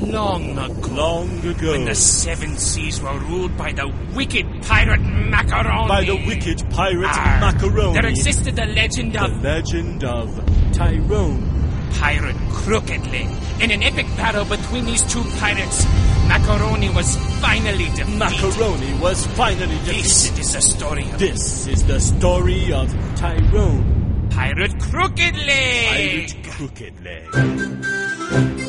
long ago. Long ago. When the seven seas were ruled by the wicked pirate Macaroni. By the wicked pirate Macaroni. There existed the legend of... The legend of Tyrone. Pirate Crooked Leg. In an epic battle between these two pirates, Macaroni was finally defeated. Macaroni was finally defeated. This is the story of... This is the story of Tyrone. Pirate Crooked Leg. Pirate Crooked Leg.